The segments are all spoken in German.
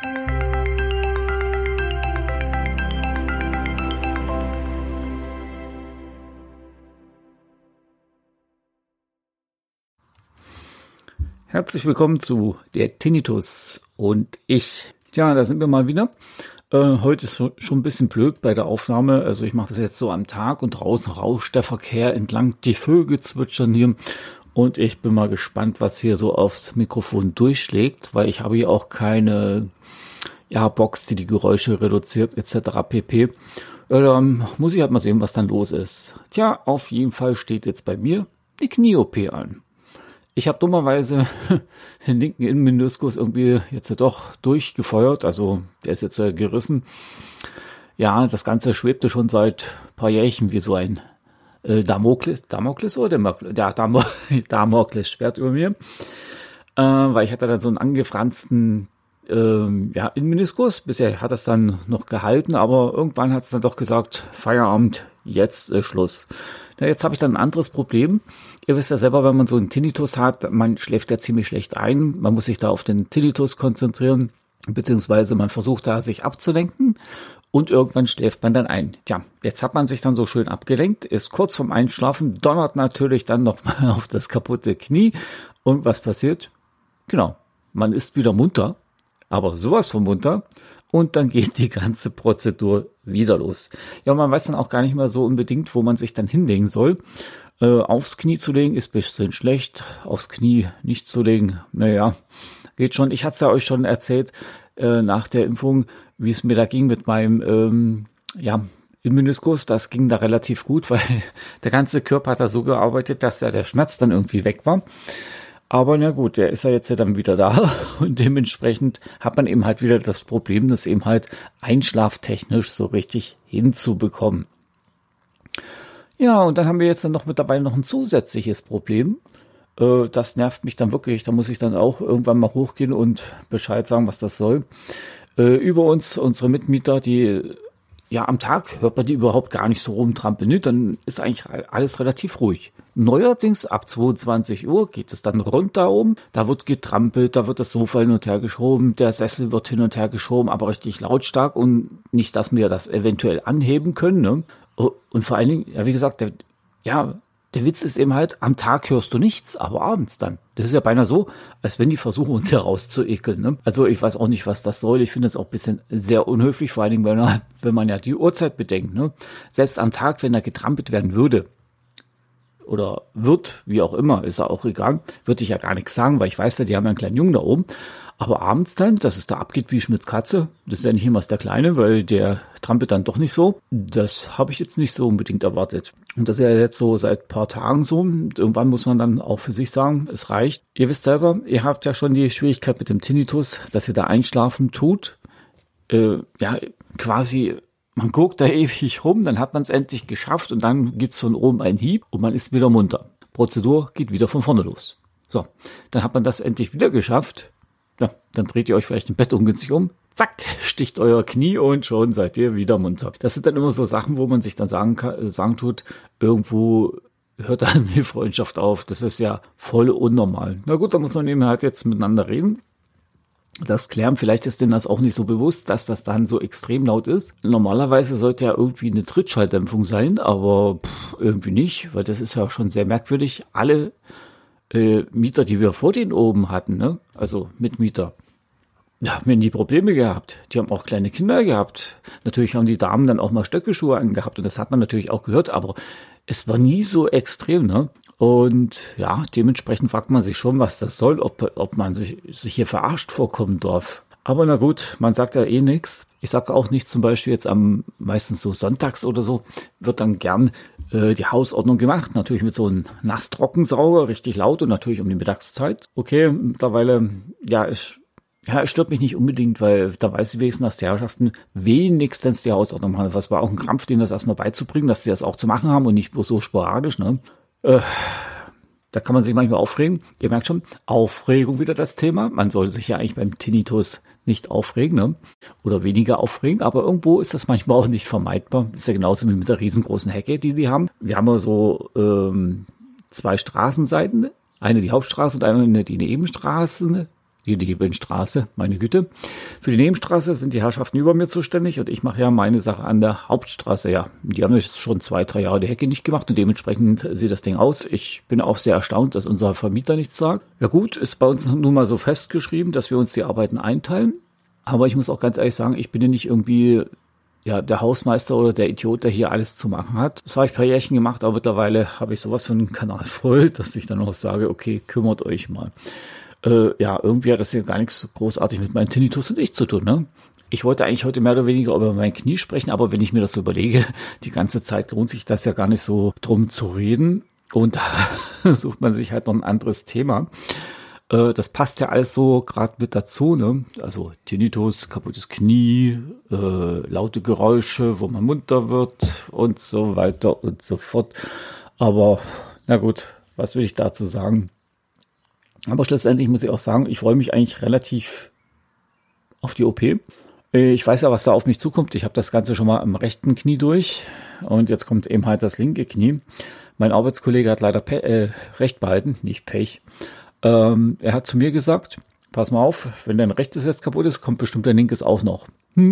Herzlich willkommen zu der Tinnitus und ich. Tja, da sind wir mal wieder. Heute ist schon ein bisschen blöd bei der Aufnahme. Also ich mache das jetzt so am Tag und draußen rauscht der Verkehr entlang. Die Vögel zwitschern hier und ich bin mal gespannt, was hier so aufs Mikrofon durchschlägt, weil ich habe hier auch keine Box, die Geräusche reduziert etc. pp. Dann muss ich halt mal sehen, was dann los ist. Tja, auf jeden Fall steht jetzt bei mir die Knie-OP an. Ich habe dummerweise den linken Innenmeniskus irgendwie jetzt doch durchgefeuert, also der ist jetzt gerissen. Ja, das Ganze schwebte schon seit ein paar Jährchen wie so ein Damokles-Schwert über mir, weil ich hatte dann so einen angefransten Innenmeniskus. Bisher hat das dann noch gehalten, aber irgendwann hat es dann doch gesagt, Feierabend, jetzt ist Schluss. Ja, jetzt habe ich dann ein anderes Problem. Ihr wisst ja selber, wenn man so einen Tinnitus hat, man schläft ja ziemlich schlecht ein. Man muss sich da auf den Tinnitus konzentrieren, beziehungsweise man versucht da sich abzulenken und irgendwann schläft man dann ein. Tja, jetzt hat man sich dann so schön abgelenkt, ist kurz vorm Einschlafen, donnert natürlich dann nochmal auf das kaputte Knie. Und was passiert? Genau, man ist wieder munter, aber sowas von munter. Und dann geht die ganze Prozedur wieder los. Ja, man weiß dann auch gar nicht mehr so unbedingt, wo man sich dann hinlegen soll. Aufs Knie zu legen ist ein bisschen schlecht. Aufs Knie nicht zu legen, naja, geht schon. Ich hatte es ja euch schon erzählt nach der Impfung, wie es mir da ging mit meinem Meniskus. Das ging da relativ gut, weil der ganze Körper hat da so gearbeitet, dass der Schmerz dann irgendwie weg war. Aber na gut, der ist ja jetzt dann wieder da und dementsprechend hat man eben halt wieder das Problem, das eben halt einschlaftechnisch so richtig hinzubekommen. Ja, und dann haben wir jetzt dann noch mit dabei noch ein zusätzliches Problem. Das nervt mich dann wirklich, da muss ich dann auch irgendwann mal hochgehen und Bescheid sagen, was das soll. Über uns, unsere Mitmieter, die am Tag hört man die überhaupt gar nicht so rumtrampeln. Dann ist eigentlich alles relativ ruhig. Neuerdings ab 22 Uhr geht es dann runter oben. Da wird getrampelt, da wird das Sofa hin und her geschoben, der Sessel wird hin und her geschoben, aber richtig lautstark und nicht, dass wir das eventuell anheben können. Ne? Und vor allen Dingen, wie gesagt, der Witz ist eben halt, am Tag hörst du nichts, aber abends dann. Das ist ja beinahe so, als wenn die versuchen, uns herauszuekeln. Ne? Also ich weiß auch nicht, was das soll. Ich finde es auch ein bisschen sehr unhöflich, vor allen Dingen, wenn man ja die Uhrzeit bedenkt. Ne? Selbst am Tag, wenn da getrampelt werden würde, oder wird, wie auch immer, ist ja auch egal, würde ich ja gar nichts sagen, weil ich weiß ja, die haben ja einen kleinen Jungen da oben. Aber abends dann, dass es da abgeht wie Schmitz Katze, das ist ja nicht immer der Kleine, weil der trampelt dann doch nicht so. Das habe ich jetzt nicht so unbedingt erwartet. Und das ist ja jetzt so seit ein paar Tagen so. Und irgendwann muss man dann auch für sich sagen, es reicht. Ihr wisst selber, ihr habt ja schon die Schwierigkeit mit dem Tinnitus, dass ihr da einschlafen tut. Quasi, man guckt da ewig rum, dann hat man es endlich geschafft und dann gibt's von oben einen Hieb und man ist wieder munter. Prozedur geht wieder von vorne los. So, dann hat man das endlich wieder geschafft. Ja, dann dreht ihr euch vielleicht im Bett ungünstig um. Zack, sticht euer Knie und schon seid ihr wieder munter. Das sind dann immer so Sachen, wo man sich dann sagen tut, irgendwo hört dann die Freundschaft auf. Das ist ja voll unnormal. Na gut, da muss man eben halt jetzt miteinander reden. Das klären, vielleicht ist denen das auch nicht so bewusst, dass das dann so extrem laut ist. Normalerweise sollte ja irgendwie eine Trittschalldämpfung sein, aber irgendwie nicht, weil das ist ja schon sehr merkwürdig. Alle Mieter, die wir vor denen oben hatten, ne? Also Mitmieter, haben ja nie Probleme gehabt. Die haben auch kleine Kinder gehabt. Natürlich haben die Damen dann auch mal Stöckelschuhe angehabt und das hat man natürlich auch gehört, aber es war nie so extrem, ne? Und ja, dementsprechend fragt man sich schon, was das soll, ob man sich hier verarscht vorkommen darf. Aber na gut, man sagt ja eh nichts. Ich sage auch nicht, zum Beispiel jetzt meistens so sonntags oder so, wird dann gern die Hausordnung gemacht. Natürlich mit so einem Nass-Trockensauger, richtig laut und natürlich um die Mittagszeit. Okay, mittlerweile, es stört mich nicht unbedingt, weil da weiß ich wenigstens, dass die Herrschaften wenigstens die Hausordnung machen. Was war auch ein Krampf, denen das erstmal beizubringen, dass die das auch zu machen haben und nicht bloß so sporadisch, ne? Da kann man sich manchmal aufregen. Ihr merkt schon, Aufregung wieder das Thema. Man sollte sich ja eigentlich beim Tinnitus nicht aufregen, ne? Oder weniger aufregen, aber irgendwo ist das manchmal auch nicht vermeidbar. Das ist ja genauso wie mit der riesengroßen Hecke, die haben. Wir haben ja so 2 Straßenseiten, eine die Hauptstraße und eine die Nebenstraße. die Nebenstraße, meine Güte. Für die Nebenstraße sind die Herrschaften über mir zuständig und ich mache ja meine Sache an der Hauptstraße. Ja, die haben jetzt schon 2-3 Jahre die Hecke nicht gemacht und dementsprechend sieht das Ding aus. Ich bin auch sehr erstaunt, dass unser Vermieter nichts sagt. Ja gut, ist bei uns nun mal so festgeschrieben, dass wir uns die Arbeiten einteilen. Aber ich muss auch ganz ehrlich sagen, ich bin ja nicht irgendwie der Hausmeister oder der Idiot, der hier alles zu machen hat. Das habe ich ein paar Jährchen gemacht, aber mittlerweile habe ich sowas von einem Kanal voll, dass ich dann auch sage, okay, kümmert euch mal. Irgendwie hat das hier gar nichts so großartig mit meinem Tinnitus und ich zu tun, ne? Ich wollte eigentlich heute mehr oder weniger über mein Knie sprechen, aber wenn ich mir das so überlege, die ganze Zeit lohnt sich das ja gar nicht so drum zu reden. Und da sucht man sich halt noch ein anderes Thema. Das passt ja alles so gerade mit dazu, ne? Also Tinnitus, kaputtes Knie, laute Geräusche, wo man munter wird und so weiter und so fort. Aber na gut, was will ich dazu sagen? Aber schlussendlich muss ich auch sagen, ich freue mich eigentlich relativ auf die OP. Ich weiß ja, was da auf mich zukommt. Ich habe das Ganze schon mal am rechten Knie durch und jetzt kommt eben halt das linke Knie. Mein Arbeitskollege hat leider Recht behalten, nicht Pech. Er hat zu mir gesagt, pass mal auf, wenn dein rechtes jetzt kaputt ist, kommt bestimmt dein linkes auch noch.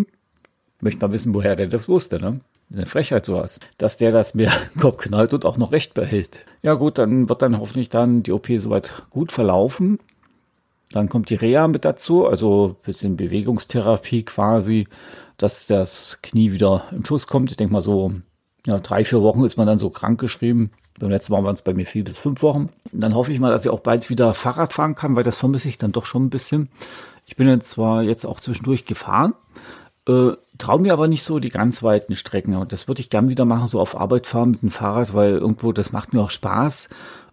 Möchte mal wissen, woher der das wusste, ne? Eine Frechheit sowas, dass der das mir im Kopf knallt und auch noch recht behält. Ja gut, dann wird dann hoffentlich dann die OP soweit gut verlaufen. Dann kommt die Reha mit dazu, also ein bisschen Bewegungstherapie quasi, dass das Knie wieder in Schuss kommt. Ich denke mal so, 3-4 Wochen ist man dann so krankgeschrieben. Beim letzten Mal waren es bei mir 4 bis 5 Wochen. Dann hoffe ich mal, dass ich auch bald wieder Fahrrad fahren kann, weil das vermisse ich dann doch schon ein bisschen. Ich bin dann zwar jetzt auch zwischendurch gefahren, traue mir aber nicht so die ganz weiten Strecken. Und das würde ich gern wieder machen, so auf Arbeit fahren mit dem Fahrrad, weil irgendwo, das macht mir auch Spaß.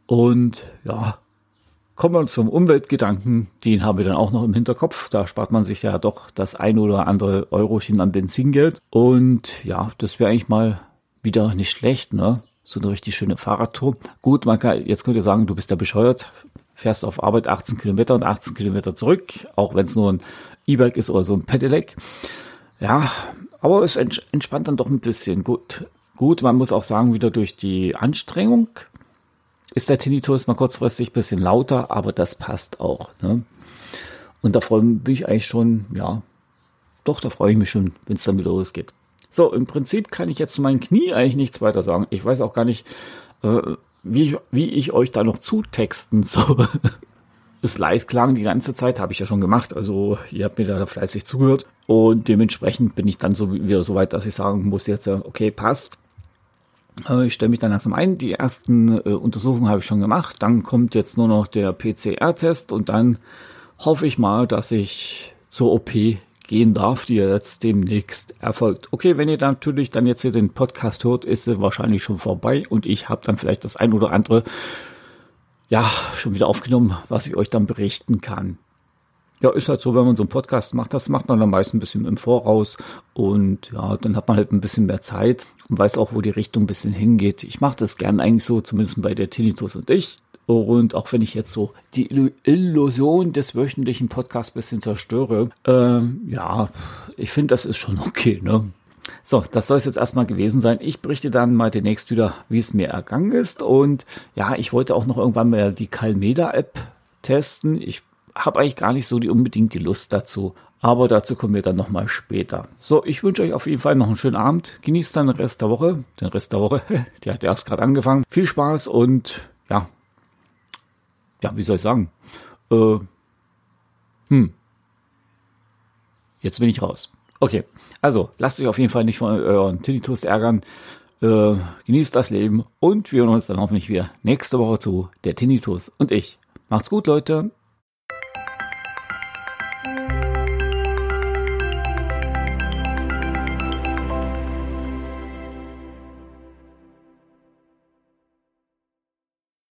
Und ja, kommen wir zum Umweltgedanken, den haben wir dann auch noch im Hinterkopf. Da spart man sich ja doch das ein oder andere Eurochen an Benzingeld. Und ja, das wäre eigentlich mal wieder nicht schlecht, ne? So eine richtig schöne Fahrradtour. Gut, jetzt könnt ihr sagen, du bist ja bescheuert, fährst auf Arbeit 18 Kilometer und 18 Kilometer zurück, auch wenn es nur ein E-Bike ist oder so ein Pedelec. Ja, aber es entspannt dann doch ein bisschen. Gut, man muss auch sagen, wieder durch die Anstrengung ist der Tinnitus mal kurzfristig ein bisschen lauter, aber das passt auch, ne? Und da freue ich mich eigentlich schon, da freue ich mich schon, wenn es dann wieder losgeht. So, im Prinzip kann ich jetzt zu meinem Knie eigentlich nichts weiter sagen. Ich weiß auch gar nicht, wie ich euch da noch zutexten soll. Das Live-Klang die ganze Zeit habe ich ja schon gemacht. Also ihr habt mir da fleißig zugehört. Und dementsprechend bin ich dann wieder so weit, dass ich sagen muss jetzt, okay, passt. Ich stelle mich dann langsam ein. Die ersten Untersuchungen habe ich schon gemacht. Dann kommt jetzt nur noch der PCR-Test. Und dann hoffe ich mal, dass ich zur OP gehen darf, die jetzt demnächst erfolgt. Okay, wenn ihr dann natürlich dann jetzt hier den Podcast hört, ist sie wahrscheinlich schon vorbei und ich habe dann vielleicht das ein oder andere schon wieder aufgenommen, was ich euch dann berichten kann. Ja, ist halt so, wenn man so einen Podcast macht, das macht man dann meist ein bisschen im Voraus und ja, dann hat man halt ein bisschen mehr Zeit und weiß auch, wo die Richtung ein bisschen hingeht. Ich mache das gern eigentlich so, zumindest bei der Tinnitus und ich. Und auch wenn ich jetzt so die Illusion des wöchentlichen Podcasts ein bisschen zerstöre, ich finde, das ist schon okay, ne? So, das soll es jetzt erstmal gewesen sein. Ich berichte dann mal demnächst wieder, wie es mir ergangen ist. Und ja, ich wollte auch noch irgendwann mal die Calmeda-App testen. Ich habe eigentlich gar nicht so unbedingt die Lust dazu. Aber dazu kommen wir dann nochmal später. So, ich wünsche euch auf jeden Fall noch einen schönen Abend. Genießt dann den Rest der Woche. Die hat erst gerade angefangen. Viel Spaß und wie soll ich sagen? Jetzt bin ich raus. Okay, also lasst euch auf jeden Fall nicht von euren Tinnitus ärgern. Genießt das Leben und wir hören uns dann hoffentlich wieder nächste Woche zu der Tinnitus und ich. Macht's gut, Leute.